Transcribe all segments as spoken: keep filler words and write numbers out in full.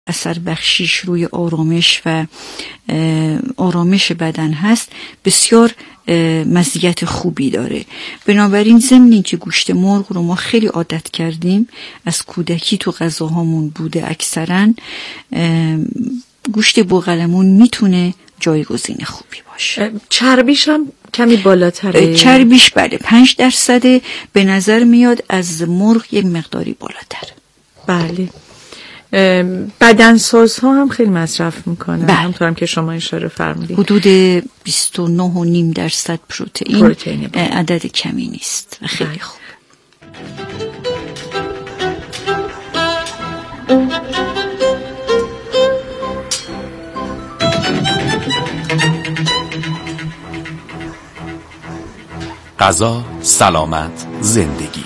اثر بخشیش روی آرامش و آرامش بدن هست بسیار مزیت خوبی داره. بنابراین ضمن که گوشت مرغ رو ما خیلی عادت کردیم، از کودکی تو غذاهامون بوده اکثرا، گوشت بوقلمون میتونه جایگزین خوبی باشه. چربیش هم کمی بالاتره؟ چربیش بله پنج درصده، به نظر میاد از مرغ یک مقداری بالاتر. بله. بدنسازها هم خیلی مصرف میکنن، بله. همطورم که شما اشاره فرمودید حدود بیست و نه و نیم درصد پروتئین, پروتئین عدد کمی نیست و خیلی خوب. غذا، سلامت، زندگی.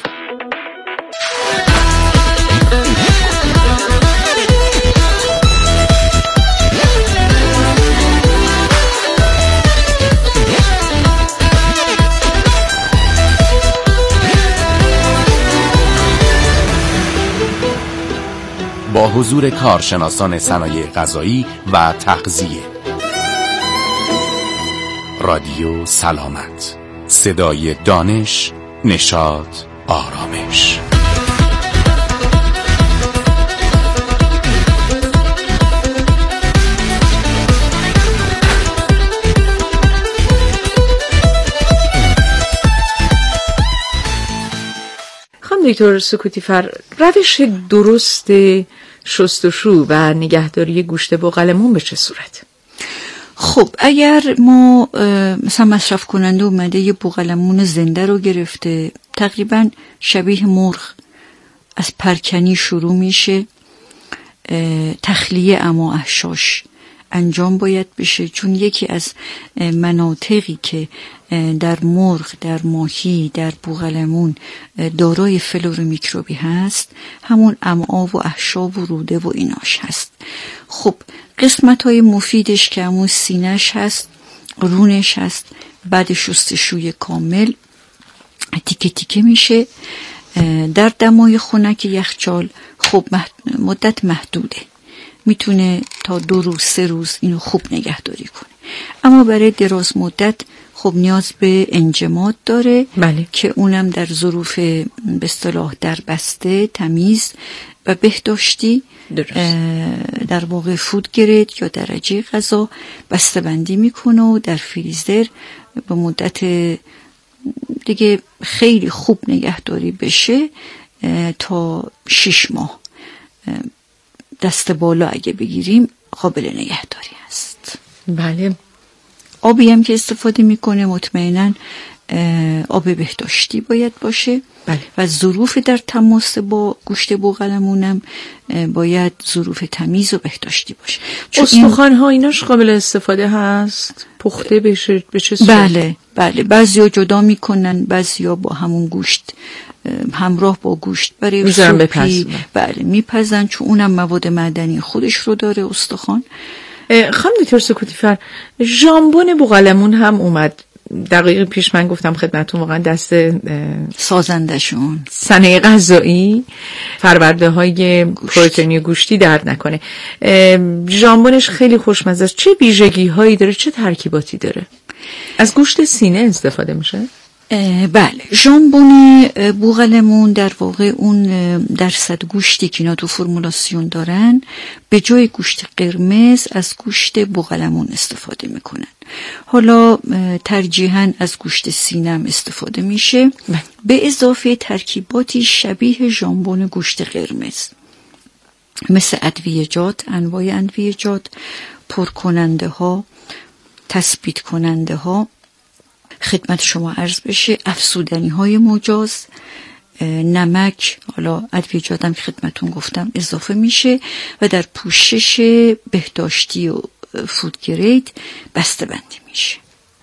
با حضور کارشناسان صنایع غذایی و تغذیه. رادیو سلامت، صدای دانش، نشاط، آرامش. خانم دکتر سکوتی فر، روش درست شستشو و نگهداری گوشت بوقلمون به چه صورت؟ خب اگر ما مثلا مصرف کننده اومده یه بوقلمون زنده رو گرفته، تقریبا شبیه مرغ، از پرکنی شروع میشه، تخلیه اما احشاش انجام باید بشه، چون یکی از مناطقی که در مرغ، در ماهی، در بوقلمون دارای فلور میکروبی هست همون امعا و احشا و روده و ایناش هست. خب قسمت های مفیدش که همون سینهش هست، رونش هست، بعد شستشوی کامل تیکه تیکه میشه در دمای خنک یخچال. خب مدت محدوده، میتونه تا دو روز سه روز اینو خوب نگهداری کنه، اما برای دراز مدت خب نیاز به انجماد داره. بله. که اونم در ظروف به اصطلاح در بسته، تمیز و بهداشتی در واقع فود گرید یا درجه غذا بسته بندی میکنه و در فریزر به مدت دیگه خیلی خوب نگهداری بشه تا شش ماه دست بالا اگه بگیریم قابل نگهداری هست. بله. آبی هم که استفاده میکنه مطمئناً آب بهداشتی باید باشه. بله. و ظروف در تماس با گوشت بوقلمونم باید ظروف تمیز و بهداشتی باشه. استخوان ها ایناش قابل استفاده هست؟ پخته بشه به چه صورت؟ بله بله، بعضیا جدا میکنن، بعضیا با همون گوشت همراه با گوشت برای سوپی بله میپزن، چون اونم مواد معدنی خودش رو داره استخوان. خانم دکتر سکوتی فر، ژامبون بوقلمون هم اومد دقیقه پیش، من گفتم خدمتتون واقعا دست سازندشون صنایع غذایی فرورده های پروتئینی گوشتی درد نکنه. ژامبونش خیلی خوشمزه است. چه ویژگی هایی داره، چه ترکیباتی داره؟ از گوشت سینه استفاده میشه؟ بله، ژامبون بوقلمون در واقع اون درصد گوشتی که اینا تو فرمولاسیون دارن به جای گوشت قرمز از گوشت بوقلمون استفاده میکنن. حالا ترجیحاً از گوشت سینم استفاده میشه به اضافه ترکیباتی شبیه ژامبون گوشت قرمز، مثل ادویه‌جات، انواع ادویه‌جات، پرکننده ها، تثبیت کننده ها. خدمت شما عرض بشه افزودنی های مجاز، نمک، حالا ادویه‌جاتم که خدمتون گفتم اضافه میشه و در پوشش بهداشتی و فود گرید بسته بندی میشه.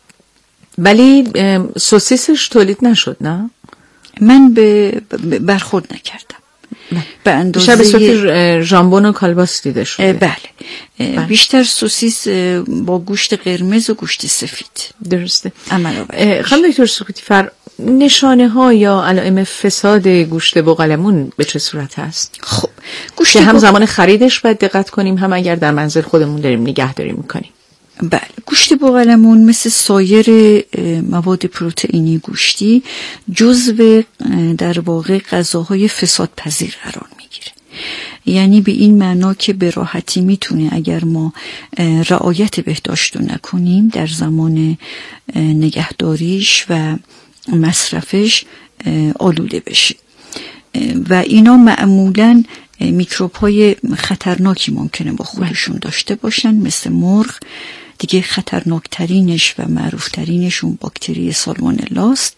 ولی سوسیسش تولید نشد نه؟ من به برخورد نکردم. به اندازه به صورت ژامبون و کالباس دیده شده. بله. بله بیشتر سوسیس با گوشت قرمز و گوشت سفید. درسته. عمل آور. خانم دکتر سکوتی فر، نشانه ها یا علائم فساد گوشت بوقلمون به چه صورت هست؟ خب گوشت که هم بق... زمان خریدش باید دقت کنیم، هم اگر در منزل خودمون داریم نگهداری میکنیم. بله، گوشت بوقلمون مثل سایر مواد پروتئینی گوشتی جزو در واقع غذاهای فساد پذیر قرار میگیره. یعنی به این معنا که به راحتی میتونه اگر ما رعایت بهداشت رو نکنیم در زمان نگهداریش و مصرفش آلوده بشه و اینا معمولاً میکروب های خطرناکی ممکنه با خودشون داشته باشن، مثل مرغ دیگه خطرناکترینش و معروفترینشون باکتری سالمونلاست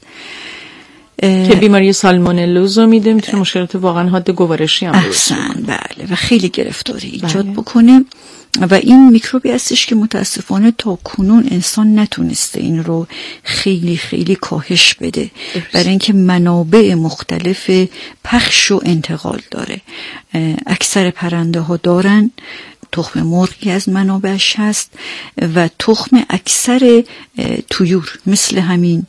که بیماری سالمونلوز رو میده، میتونه مشکلات واقعا حاد گوارشی هم احسن بله و خیلی گرفتاری ایجاد بله. بکنه و این میکروبی هستش که متاسفانه تا کنون انسان نتونسته این رو خیلی خیلی کاهش بده، برای اینکه منابع مختلف پخش و انتقال داره. اکثر پرنده ها دارن، تخم مرغی از منابعش هست و تخم اکثر طیور مثل همین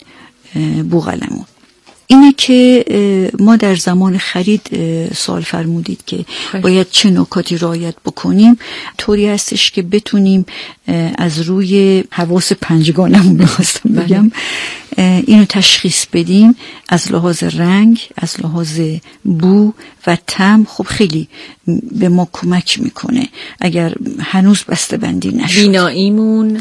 بوقلمون. اینه که ما در زمان خرید سوال فرمودید که باید چه نکاتی رعایت بکنیم. طوری هستش که بتونیم از روی حواس پنجگانمون می‌خواستم بگم اینو تشخیص بدیم، از لحاظ رنگ، از لحاظ بو و طعم. خب خیلی به ما کمک میکنه اگر هنوز بسته بندی نشد. بیناییمون،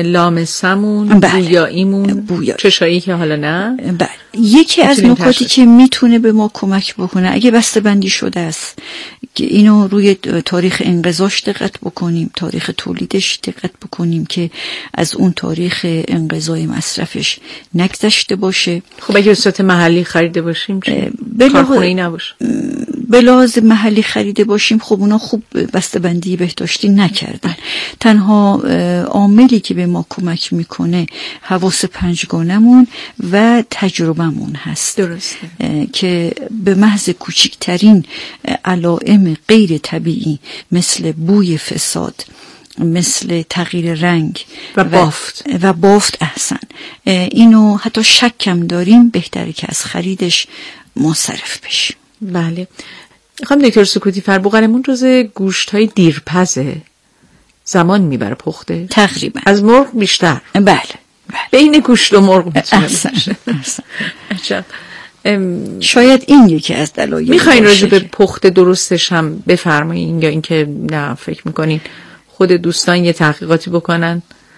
لامسمون، بله. بویاییمون، بویا. چشایی که حالا نه. بله. یکی از نکاتی که میتونه به ما کمک بکنه اگه بسته بندی شده است که اینو روی تاریخ انقضاش دقت بکنیم، تاریخ تولیدش دقت بکنیم که از اون تاریخ انقضای مصرفش نگذشته باشه. خب اگه به صورت محلی خریده باشیم چه؟ کارخونه‌ای نباشه. به لحاظ محلی خریده باشیم خب اونا خوب بسته‌بندی بهداشتی نکردن. تنها عاملی که به ما کمک میکنه حواس پنجگانمون و تجربهمون هست. درسته. که به محض کوچکترین علائم غیر طبیعی مثل بوی فساد، مثل تغییر رنگ و بافت و, و بافت احسن اینو حتی شکم داریم، بهتره که از خریدش منصرف بشیم. بله. خانم دکتر سکوتی فر، بوقلمون جزو گوشت‌های دیرپزه، زمان میبره پخته تقریبا از مرغ بیشتر. بله, بله. بین گوشت و مرغ میتونه باشه. عجب. شاید این یکی از دلایل. میخواین راجع به پخت درستش هم بفرمایین یا اینکه نه فکر میکنین خود دوستان یه تحقیقاتی بکنن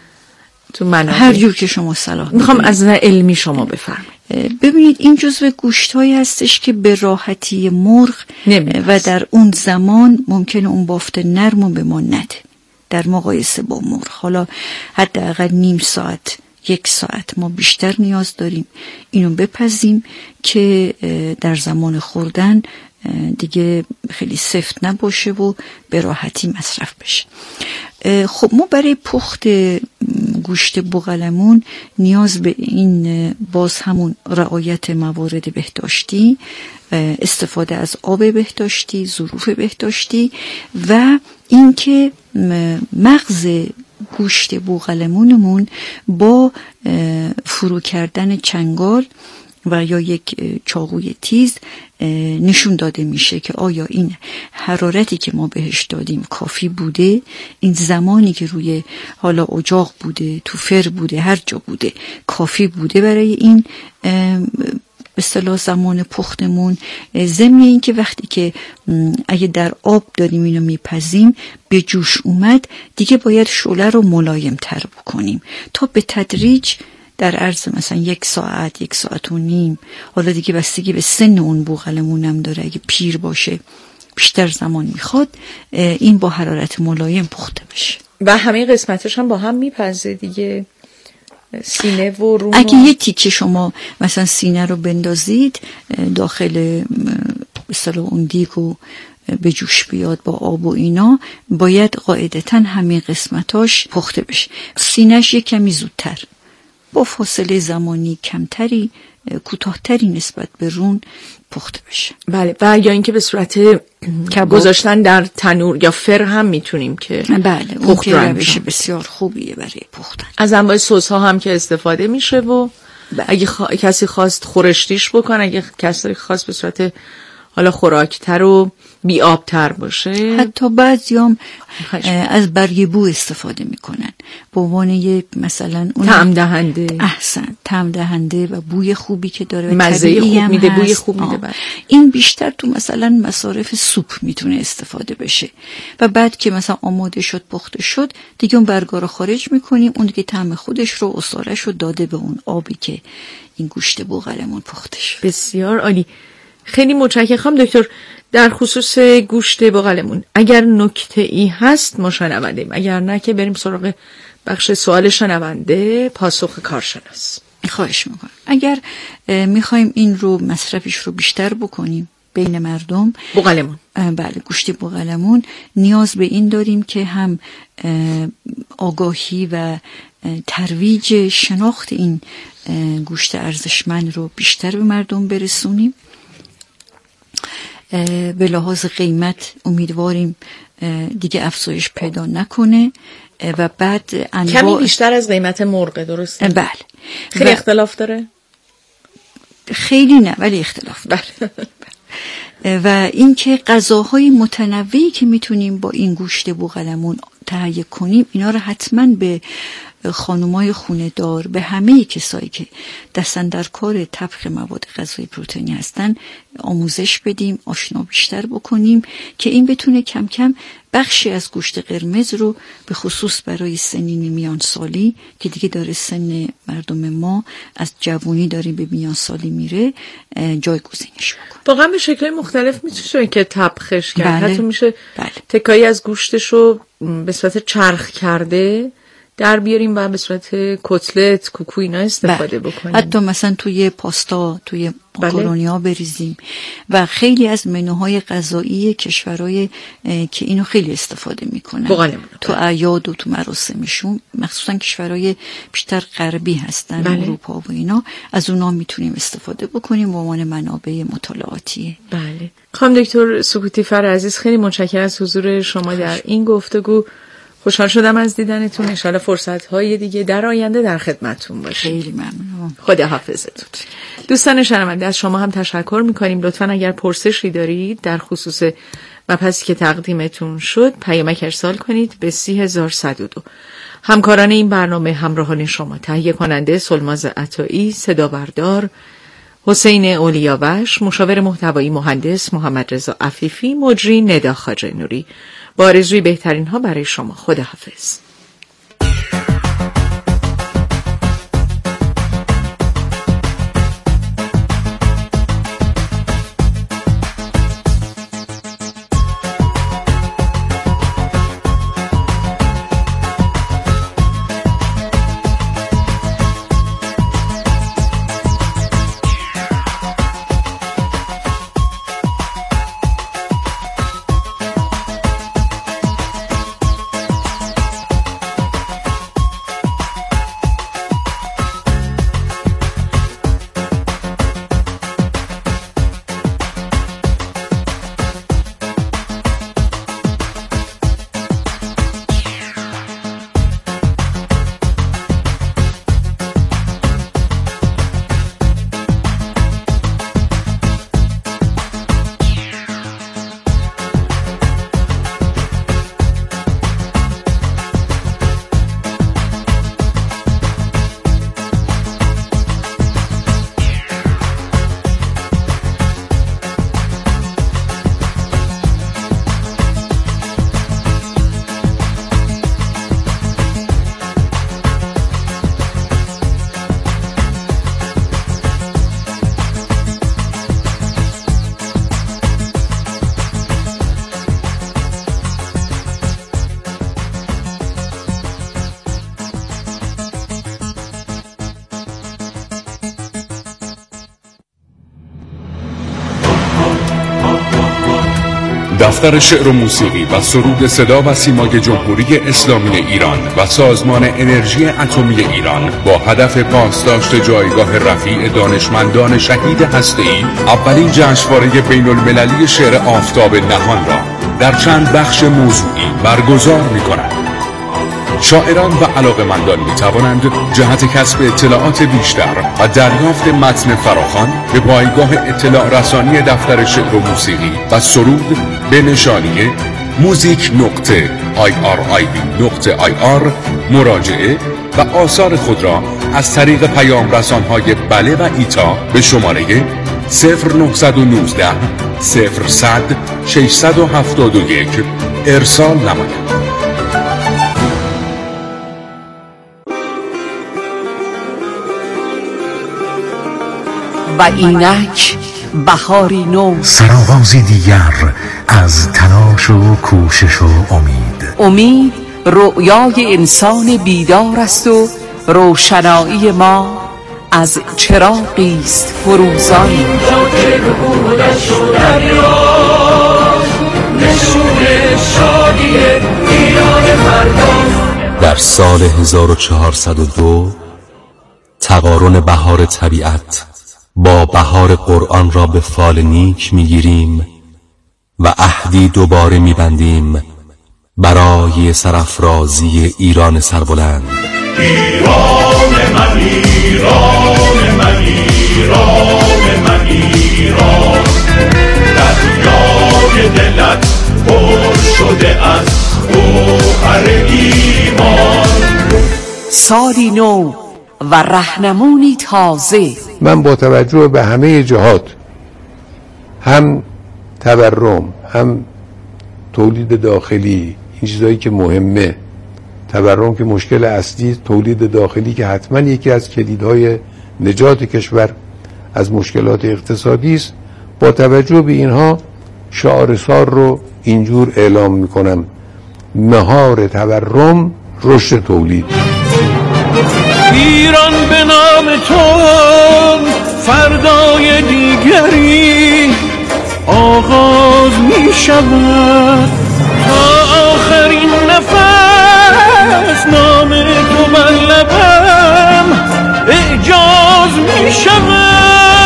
تو منابع؟ هر جور که شما صلاح میخوام از نظر علمی شما بفرمایید. ببینید این جزو گوشت‌هایی هستش که به راحتی مرغ نمیدونست. و در اون زمان ممکنه اون بافت نرمو به ما نده در مقایسه با مرغ. حالا حداقل نیم ساعت، یک ساعت ما بیشتر نیاز داریم اینو بپزیم که در زمان خوردن دیگه خیلی سفت نباشه و به راحتی مصرف بشه. خب ما برای پخت گوشت بوقلمون نیاز به این باز همون رعایت موارد بهداشتی، استفاده از آب بهداشتی، ظروف بهداشتی و اینکه مغز گوشت بوقلمونمون با فرو کردن چنگال و یا یک چاقوی تیز نشون داده میشه که آیا این حرارتی که ما بهش دادیم کافی بوده، این زمانی که روی حالا اجاق بوده، تو فر بوده، هر جا بوده کافی بوده برای این به اصطلاح زمان پختمون. ضمن این که وقتی که اگه در آب داریم اینو میپزیم به جوش اومد دیگه باید شعله رو ملایم تر بکنیم تا به تدریج در عرض مثلا یک ساعت، یک ساعت و نیم، حالا دیگه بستگی به سن اون بوقلمونم داره، اگه پیر باشه بیشتر زمان میخواد، این با حرارت ملایم پخته بشه و همه قسمتش هم با هم میپزه دیگه، سینه و روم. اگه یه تیکه شما مثلا سینه رو بندازید داخل مثلا اون دیگو به جوش بیاد با آب و اینا، باید قاعدتاً همه قسمتاش پخته بشه. سینهش یه کمی زودتر با فاصله زمانی کمتری، کوتاهتری نسبت به رون پخته بشه. بله. و یا اینکه به صورت گذاشتن در تنور یا فر هم میتونیم که بله اون که روش بسیار خوبیه برای پختن. از انواع سس ها هم که استفاده میشه و اگه خوا... کسی خواست خورشتیش بکنه، اگه کسی خواست به صورت حالا خوراکتر و بی آبتر باشه. حتی بعضیام از برگ بو استفاده میکنن به عنوان یک مثلا اون طعم دهنده. احسن، طعم دهنده و بوی خوبی که داره، مزه خوب میده، بوی خوب میده. این بیشتر تو مثلا مصارف سوپ میتونه استفاده بشه و بعد که مثلا آماده شد، پخته شد، دیگه اون برگا رو خارج میکنیم، اون دیگه طعم خودش رو، عصاره‌اش رو داده به اون آبی که این گوشت بوقلمون پخته شد. بسیار عالی. خیلی متشکرم خانم دکتر. در خصوص گوشت بوقلمون اگر نکته ای هست ما شنوندیم، اگر نه که بریم سراغ بخش سوال شنونده، پاسخ کارشناس. خواهش میکنم. اگر میخوایم این رو مصرفش رو بیشتر بکنیم بین مردم، بوقلمون، بله گوشت بوقلمون، نیاز به این داریم که هم آگاهی و ترویج شناخت این گوشت ارزشمند رو بیشتر به مردم برسونیم. به لحاظ قیمت امیدواریم دیگه افزایش پیدا نکنه و بعد انواع کمی بیشتر از قیمت مرغ، درسته؟ بله. خیلی اختلاف داره؟ خیلی نه ولی اختلاف داره. و اینکه غذاهای متنوعی که میتونیم با این گوشت بوقلمون تهیه کنیم، اینا رو حتما به خانمای خونه دار، به همه کسایی که دستن در کار طبخ مواد غذایی پروتئینی هستن آموزش بدیم، آشنا بیشتر بکنیم که این بتونه کم کم بخشی از گوشت قرمز رو به خصوص برای سنین میان سالی که دیگه داره سن مردم ما از جوانی داره به میان سالی میره جایگزینش بکنه. واقعا به شکل مختلف میشه که طبخش کرد. بله. حتی میشه بله. تکایی از گوشتش رو به صورت چرخ کرده در بیاریم و به صورت کتلت، کوکو اینا استفاده بله. بکنیم. حتی مثلا توی پاستا، توی ماکارونی ها بریزیم و خیلی از منوهای غذایی کشورهای که اینو خیلی استفاده میکنن بوقلمون تو اعیاد و تو مراسمشون، مخصوصا کشورهای بیشتر غربی هستن، بله. اروپا و اینا، از اونا میتونیم استفاده بکنیم به عنوان منابع مطالعاتی. بله. خانم دکتر سکوتی فر عزیز، خیلی متشکرم از حضور شما در این گفتگو. خوشحال شدم از دیدنتون. ان شاءالله فرصت‌های دیگه در آینده در خدمتتون باشیم. خیلی ممنونم. خدا حافظتون. دوستان شنونده، از شما هم تشکر می‌کنیم. لطفاً اگر پرسشی دارید در خصوص مبحثی که تقدیمتون شد، پیامک ارسال کنید به سی هزار و صد و دو. همکاران این برنامه همراهان شما: تهیه کننده سلماز عطایی، صدا بردار حسین اولیاوش، مشاور محتوایی مهندس محمد رضا عفیفی، مجری ندا خواجه نوری. با آرزوی بهترین ها برای شما. خداحافظ. دفتر شعر و موسیقی و سرود صدا و سیمای جمهوری اسلامی ایران و سازمان انرژی اتمی ایران با هدف پاسداشت جایگاه رفیع دانشمندان شهید هسته‌ای اولین جشنواره بین المللی شعر آفتاب نهان را در چند بخش موضوعی برگزار می‌کند. شاعران و علاقه‌مندان می توانند جهت کسب اطلاعات بیشتر و دریافت متن فراخوان به پایگاه اطلاع رسانی دفتر شعر و موسیقی و سرود به نشانی موزیک نقطه آی آر آی دی نقطه آی آر مراجعه و آثار خود را از طریق پیام رسانهای بله و ایتا به شماره صفر نه یک نه صفر صد ششصد و هفتاد و یک ارسال نمایید. و اینک بهاری نو، سرآغازی دیگر از تلاش و کوشش و امید. امید رؤیای انسان بیدار است و روشنایی ما از چراغی است فروزان. در سال هزار و چهارصد و دو تقارن بهار طبیعت با بهار قرآن را به فال نیک میگیریم و عهدی دوباره میبندیم برای سرافرازی ایران سربلند. ایران من، ایران من، ایران من، ایران دریای دلت پر شده از گوهر ایمان. سالی نو و رهنمونی تازه. من با توجه به همه جهات، هم تورم، هم تولید داخلی، این چیزایی که مهمه، تورم که مشکل اصلی، تولید داخلی که حتما یکی از کلیدهای نجات کشور از مشکلات اقتصادی است، با توجه به اینها شعار سال رو اینجور اعلام میکنم: مهار تورم، رشد تولید. ایران به نام تو فردای دیگری آغاز می شود، تا آخرین نفس نام تو بر لبم اعجاز می شود.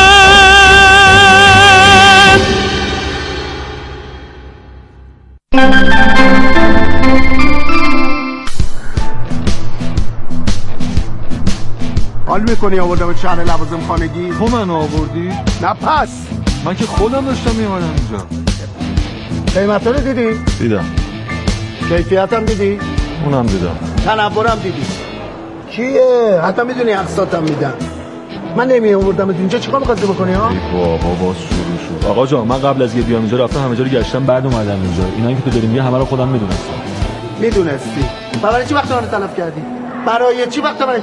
حال میکنی آوردم شهر لوازم خانگی؟ تو من آوردی؟ نه پس من که خودم داشتم میامدم اینجا. قیمت رو دیدی؟ دیدم. کیفیت هم دیدی؟ اونم دیدم. تنبرم دیدی؟ کیه؟ حتی میدونی اقساطم میدن. من نمی آوردم اینجا، چیکار می‌خواستی بکنی ها؟ بابا باز شروع شد. آقا جان من قبل از یه بیام اینجا رفتم همه جا رو گشتم، بعد اومدم اینجا. اینایی که تو داری میگه همه رو خودم میدونستم. میدونستی؟ برای چی وقت من تلف کردی؟ برای چی وقت من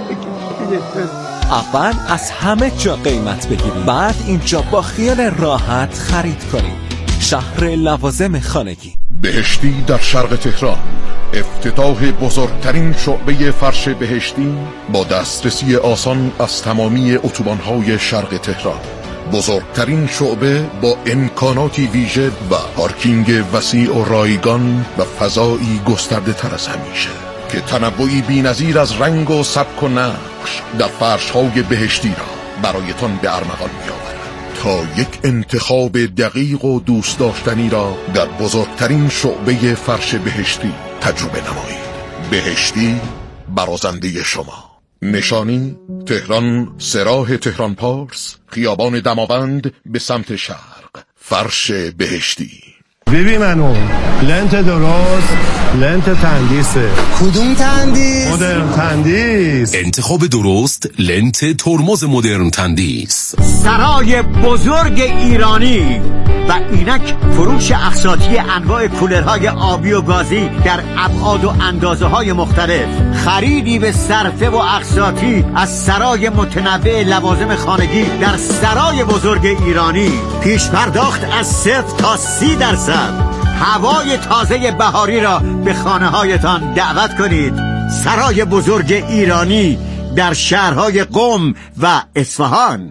اول از همه جا قیمت بگیرید، بعد اینجا با خیال راحت خرید کنید. شهر لوازم خانگی. بهشتی در شرق تهران، افتتاح بزرگترین شعبه فرش بهشتی با دسترسی آسان از تمامی اتوبان‌های شرق تهران. بزرگترین شعبه با امکاناتی ویژه و پارکینگ وسیع و رایگان و فضایی گسترده تر از همیشه که تنوعی بی‌نظیر از رنگ و سبک و نقش در فرش‌های بهشتی را برایتان به ارمغان می‌آورد تا یک انتخاب دقیق و دوست داشتنی را در بزرگترین شعبه فرش بهشتی تجربه نمایید. بهشتی برازنده شما. نشانی تهران، سراح تهران پارس، خیابان دماوند به سمت شرق. فرش بهشتی. ببین منو لنت درست، لنت تندیسه. کدوم تندیس؟ مدرن تندیس. انتخاب درست، لنت ترمز مدرن تندیس. سرای بزرگ ایرانی و اینک فروش اقساطی انواع کولرهای آبی و گازی در ابعاد و اندازه های مختلف. خریدی به صرفه و اقساطی از سرای متنوع لوازم خانگی در سرای بزرگ ایرانی. پیش پرداخت از صفر تا سی درصد. هوای تازه بهاری را به خانه هایتان دعوت کنید. سرای بزرگ ایرانی در شهرهای قم و اصفهان.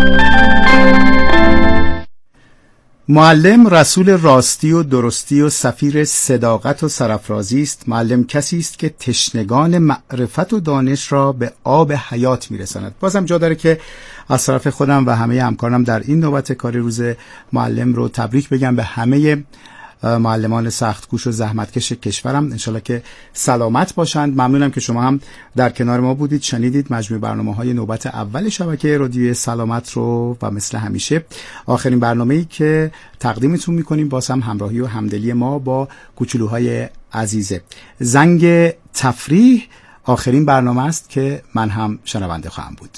معلم رسول راستی و درستی و سفیر صداقت و سرافرازی است. معلم کسی است که تشنگان معرفت و دانش را به آب حیات میرساند. بازم جا داره که از طرف خودم و همه همکارانم در این نوبت کاری روز معلم رو تبریک بگم به همه معلمان سختگوش و زحمتکش کشورم، انشالله که سلامت باشند. ممنونم که شما هم در کنار ما بودید، شنیدید مجموع برنامه‌های نوبت اول شبکه رادیو سلامت رو و مثل همیشه آخرین برنامه‌ای که تقدیمتون می‌کنیم باز هم همراهی و همدلی ما با کوچولوهای عزیزه. زنگ تفریح آخرین برنامه است که من هم شنونده خواهم بود.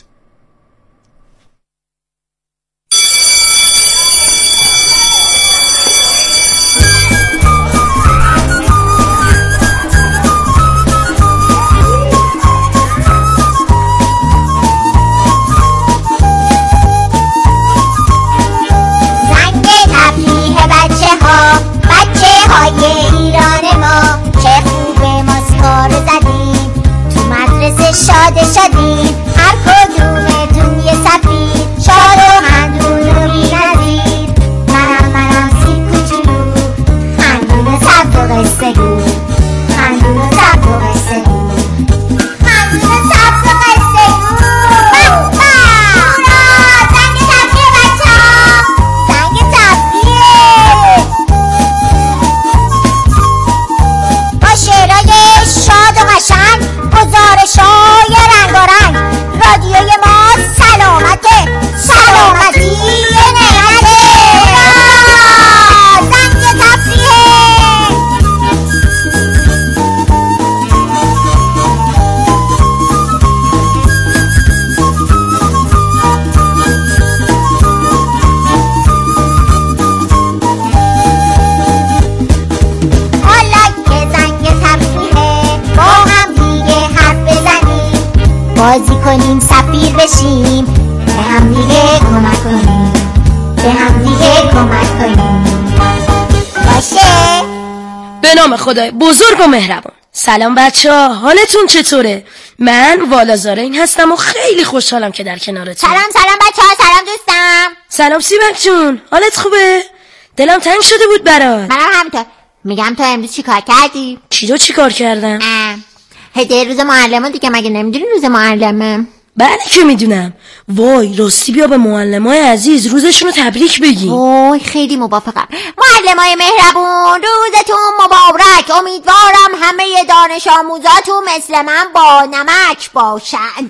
شاد شدیم هر کدومتون یه سفید، شاد و خندون و بی‌نظیر. منم منم سی کوچولو، خندون و سبز و قصه گو، خندون و سبز و قصه گو، خندون و سبز و قصه گو. بابا هورا، زنگ تفریح بچه ها، زنگ تفریح با شعرهای شاد و قشنگ، گزارش‌های رنگارنگ. رادیوی ما سلامته، سلامتی نعمته. زنگ تفریحه. حالا که زنگ تفریحه با هم دیگه حرف بزنیم، بازی کنیم سفیر بشیم، به هم دیگه کمک کنیم، به هم دیگه کمک کنیم. باشه؟ به نام خدای بزرگ و مهربان. سلام بچه ها، حالتون چطوره؟ من والازارین هستم و خیلی خوشحالم که در کنارتون. سلام سلام بچه ها، سلام دوستم. سلام سیبک جون، حالت خوبه؟ دلم تنگ شده بود برات. منم همینطور. میگم تو امروز چی کار کردی؟ چی رو چی کار کردم؟ هدیه روز معلمه دیگه، مگه نمیدونی روز معلمه؟ بله که میدونم. وای راستی بیا به معلمای عزیز روزشون رو تبریک بگیم. وای خیلی موافقم. معلمای مهربون روزتون مبارک. امیدوارم همه دانش آموزاتون مثل من با نمک باشن.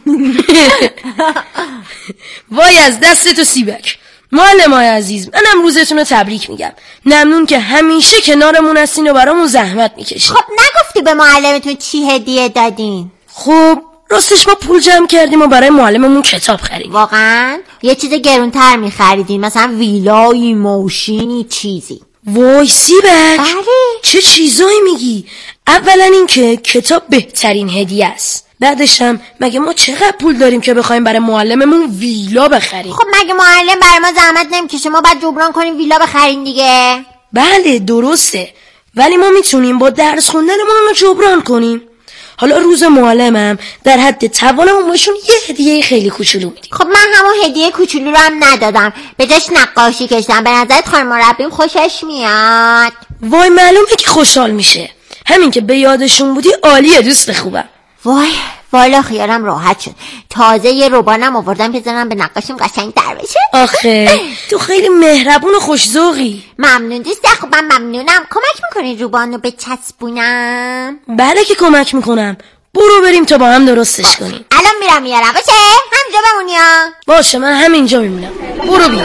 وای از دست تو سیبک. معلمای عزیز منم روزتون رو تبریک میگم. ممنون که همیشه کنارمون هستین و برامون زحمت میکشین. خب نگفتی به معلمتون چی هدیه دادین؟ خب راستش ما پول جمع کردیم و برای معلممون کتاب خریدیم. واقعا؟ یه چیز گرونتر میخریدین، مثلا ویلایی، موشینی، چیزی؟ وای سیبک، بله. چه چیزایی میگی؟ اولا این که کتاب بهترین هدیه است، بعدش هم مگه ما چقدر پول داریم که بخوایم برای معلممون ویلا بخریم؟ خب مگه معلم برای ما زحمت نمیکشه، ما باید جبران کنیم ویلا بخریم دیگه. بله درسته، ولی ما میتونیم با درس خوندنمون رو جبران کنیم. حالا روز معلمم در حد توانمون بهشون یه هدیه خیلی کوچولو میدیم. خب من همون هدیه کوچولو رو هم ندادم، به جاش نقاشی کشیدم. به نظرت خانم مربیم خوشش میاد؟ وای معلومه که خوشحال میشه. همین که به یادشون بودی عالیه دوست خوبم. وای والا خیالم راحت شد. تازه یه روبانم آوردم بزنم به نقاشیم قشنگ در بشه. آخه تو خیلی مهربون و خوش‌ذوقی. ممنون دوست خوبم، ممنونم. کمک میکنی روبانو بچسبونم؟ بله که کمک میکنم. برو بریم تا با هم درستش کنیم. الان میرم میارم. باشه همینجا بمونی ها. باشه من همینجا میمونم. برو بیا.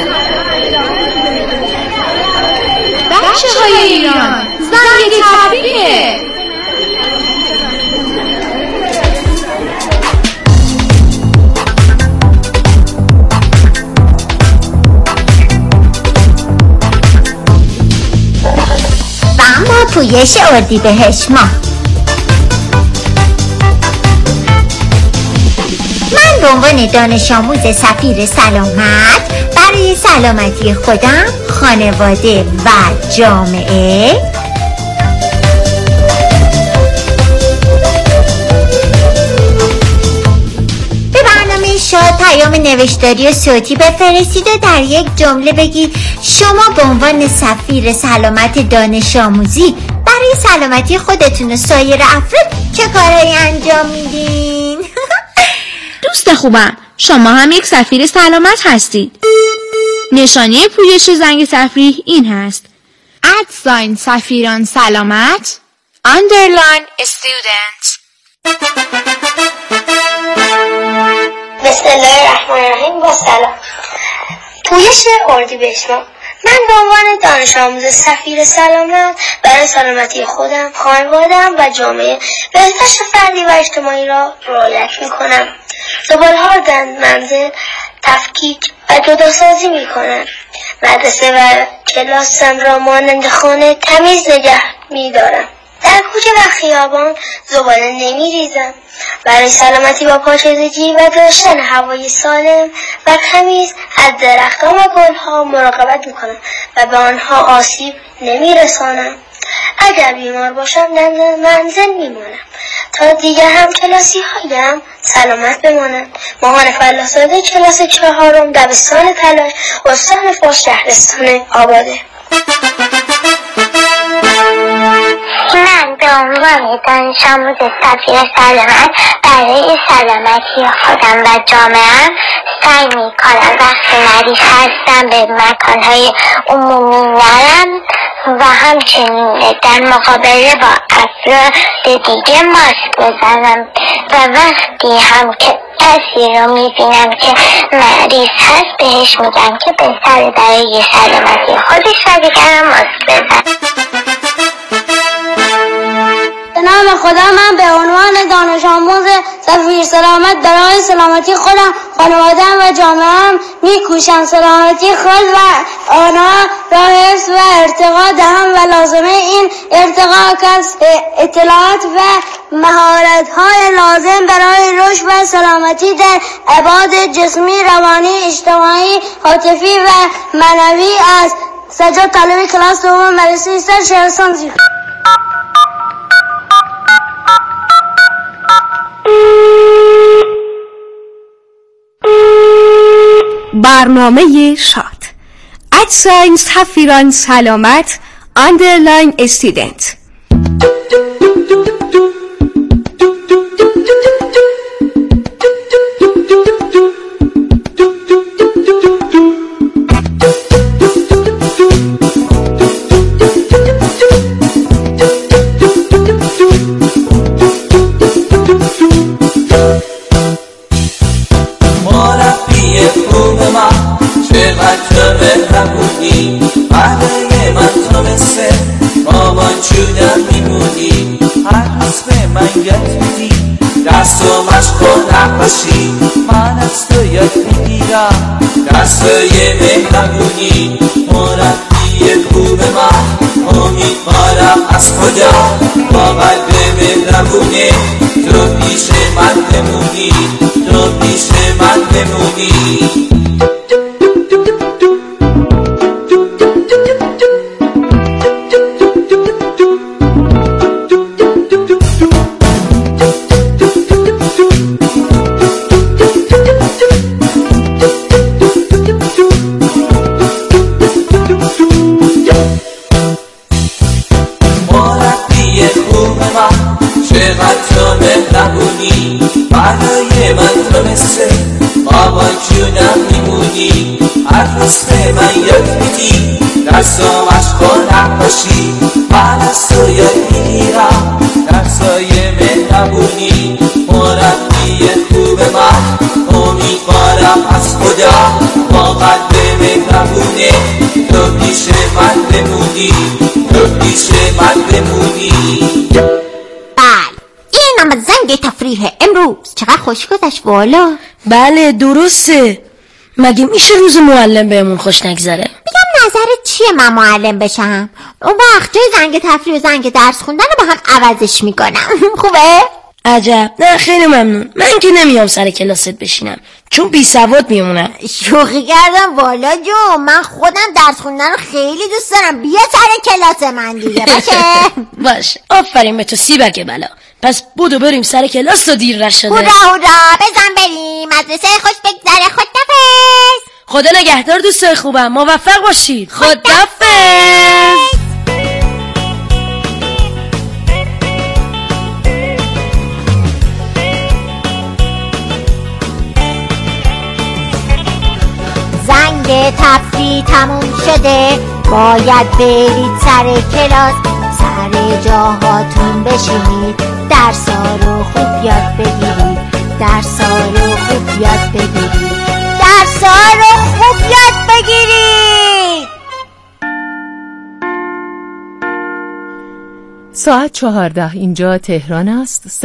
بچه های ایران زنگ تفریحه. اما پویش اردیبهشت ماه. من به عنوان دانش آموز سفیر سلامت برای سلامتی خودم، خانواده و جامعه به برنامه شاد پیام نوشتاری و صوتی بفرستید و در یک جمله بگید شما به عنوان سفیر سلامت دانش آموزی برای سلامتی خودتون و سایر افراد چه کارهایی انجام میدین؟ دوست خوبم، شما هم یک سفیر سلامت هستید. نشانه پویش زنگ تفریح این هست: ادساین سفیران سلامت underline student. بسم الله الرحمن الرحیم. با سلام. توی شعر اردیبهشت من به عنوان دانش آموز سفیر سلامت برای سلامتی خودم، خانواده‌ام و جامعه بهداشت فردی و اجتماعی را رعایت می‌کنم. زباله‌ها را در منزل تفکیک و جداسازی می‌کنم. مدرسه و کلاسم را مانند خانه تمیز نگه می‌دارم. در کوچه و خیابان زباله نمی‌ریزم. برای سلامتی و پاکیزگی و داشتن هوای سالم و تمیز از درختان و گلها مراقبت میکنم و به آنها آسیب نمیرسانم. اگر بیمار باشم در منزل میمانم تا دیگر هم کلاسی هایم سلامت بمانند. ماهان فلاح‌زاده، کلاس چهارم، دبستان تلاش، استان فاش، شهرستان آباده. من به عنوان دانش آموز سفیر سلامت برای سلامتی خودم و جامعه‌ام سعی می‌کنم وقتی مریض هستم به مکان‌های عمومی نرم و همچنین در مقابله با افراد دیگه ماسک بزنم و وقتی هم که کسی رو می‌بینم که مریض هست بهش میگم که بهتره برای سلامتی خودش و دیگران ماسک بزنم. به نام خدا، من به عنوان دانش آموز سفیر سلامت برای سلامتی خودم، خانواده‌ام و جامعه‌ام می‌کوشم سلامتی خود و آنها را حفظ و ارتقا دهم و لازمه این ارتقا کسب اطلاعات و مهارت‌های لازم برای رشد و سلامتی در ابعاد جسمی، روانی، اجتماعی، عاطفی و معنوی است. سجاد طالبی، کلاس دوم، مدرسه ایستان، شهرستان زیرک. برنامه شاد ادساین سفیران سلامت underline student. برای من تو مثل مامان جونم میمونی، هر اسم من یاد میدی، دست و مشق و نقاشی من از تو یاد میگیرم، دستای مهربونی مربی خوب من، امیدوارم از خدا با قلب مهربونه تو پیش من بمونی، تو پیش من بمونی. برای من تو مثل بابا جونم میمونی، هر اسم من یاد میدی، درس و مشق و نقاشی من از تو یاد میگیرم، درسای مهربونی مربی خوب من، امیدوارم از خدا با قلب مهربونه تو پیش من بمونی، تو پیش من بمونی. اما زنگ تفریح امروز چقدر خوش گذشت والا. بله درسته. مگه میشه روز معلم بهمون خوش نگذره؟ میگم نظرت چیه من معلم بشم؟ اون وقت جای زنگ تفریح و زنگ درس خوندن رو با هم عوضش میکنم. خوبه؟ عجب. نه خیلی ممنون. من که نمیام سر کلاست بشینم چون بی سواد میمونم. شوخی کردم والا جو، من خودم درس خوندن رو خیلی دوست دارم. بیا سر کلاس من دیگه. باشه باشه. آفرین به تو سیبک بلا. پس بودو بریم سر کلاس تا دیر نشده. هورا هورا بزن بریم، مدرسه خوش بگذره. خدافظ. خدا نگهدار دوستای خوبم، موفق باشید. خدافظ. زنگ تفریح تموم شده، باید برید سر کلاس، سر جاهاتون بشینید، درسا رو خوب یاد بگیرید، درسا رو خوب یاد بگیرید، درسا رو خوب یاد بگیرید. ساعت چهارده اینجا تهران است.